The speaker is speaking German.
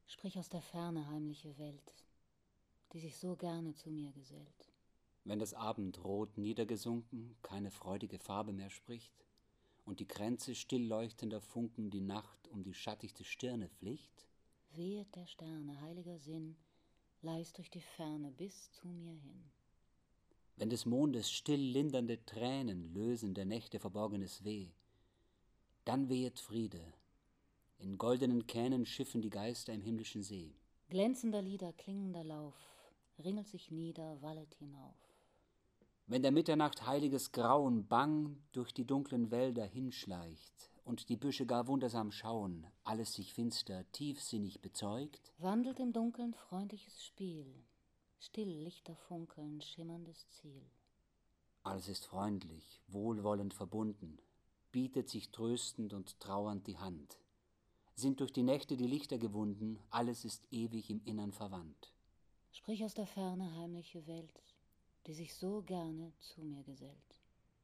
Sprich aus der Ferne, heimliche Welt, die sich so gerne zu mir gesellt. Wenn das Abendrot niedergesunken keine freudige Farbe mehr spricht und die Kränze still leuchtender Funken die Nacht um die schattigte Stirne flicht, Wehet der Sterne heiliger Sinn, leist durch die Ferne bis zu mir hin. wenn des Mondes still lindernde Tränen lösen der Nächte verborgenes Weh, dann wehet Friede, in goldenen Kähnen schiffen die Geister im himmlischen See. Glänzender Lieder klingender Lauf, ringelt sich nieder, wallet hinauf. Wenn der Mitternacht heiliges Grauen bang durch die dunklen Wälder hinschleicht und die Büsche gar wundersam schauen, alles sich finster, tiefsinnig bezeugt, Wandelt im Dunkeln freundliches Spiel, still Lichter funkeln, schimmerndes Ziel. alles ist freundlich, wohlwollend verbunden, bietet sich tröstend und trauernd die Hand, sind durch die Nächte die Lichter gewunden, alles ist ewig im Innern verwandt. Sprich aus der Ferne, heimliche Welt, die sich so gerne zu mir gesellt.